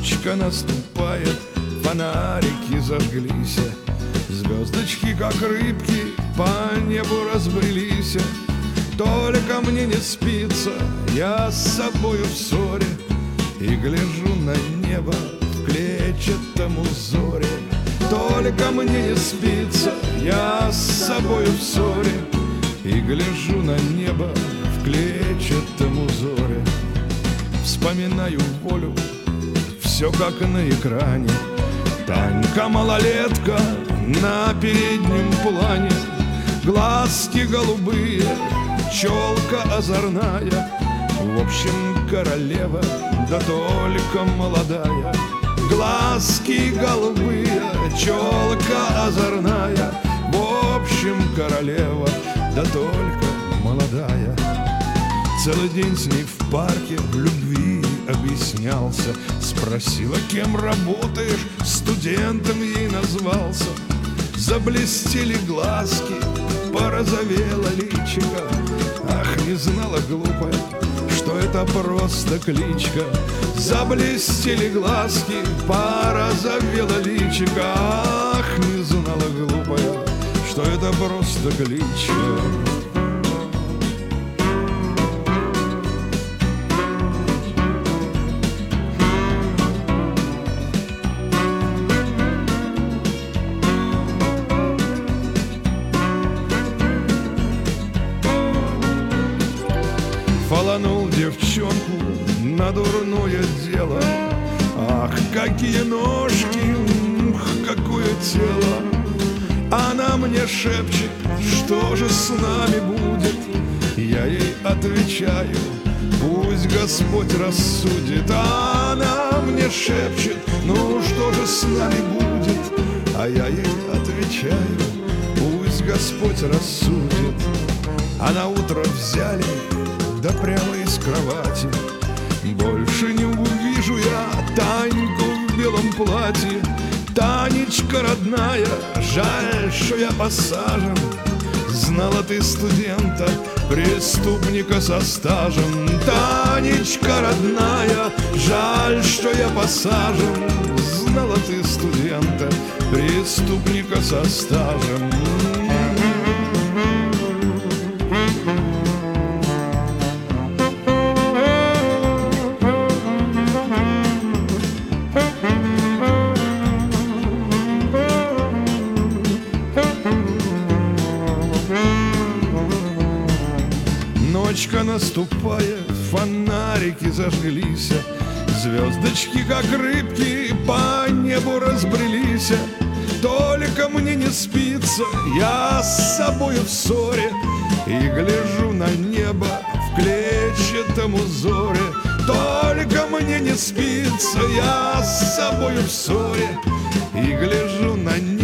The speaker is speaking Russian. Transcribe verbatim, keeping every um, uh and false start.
Ночка наступает, фонарики зажглись, звездочки, как рыбки, по небу разбрелись. Только мне не спится, я с собою в ссоре, и гляжу на небо в клетчатом узоре. Только мне не спится, я с собою в ссоре, и гляжу на небо в клетчатом узоре. Вспоминаю волю, все как на экране. Танька малолетка на переднем плане, глазки голубые, челка озорная. В общем, королева, да только молодая. Глазки голубые, челка озорная. В общем, королева, да только молодая. Целый день с ней в парке в любви объяснялся. Спросила, кем работаешь, студентом ей назвался. Заблестели глазки, порозовела личико. Ах, не знала глупая, что это просто кличка. Заблестели глазки, порозовела личико. Ах, не знала глупая, что это просто кличка. Фаланул девчонку на дурное дело. Ах, какие ножки, ух, какое тело. Она мне шепчет, что же с нами будет. Я ей отвечаю, пусть Господь рассудит. А она мне шепчет, ну что же с нами будет. А я ей отвечаю, пусть Господь рассудит. А на утро взяли, да прямо из кровати. Больше не увижу я Таньку в белом платье. Танечка родная, жаль, что я посажен. Знала ты студента, преступника со стажем. Танечка родная, жаль, что я посажен. Знала ты студента, преступника со стажем. Ночка наступает, фонарики зажглись, звездочки, как рыбки, по небу разбрелись. Только мне не спится, я с собою в ссоре, и гляжу на небо в клетчатом узоре. Только мне не спится, я с собою в ссоре, и гляжу на небо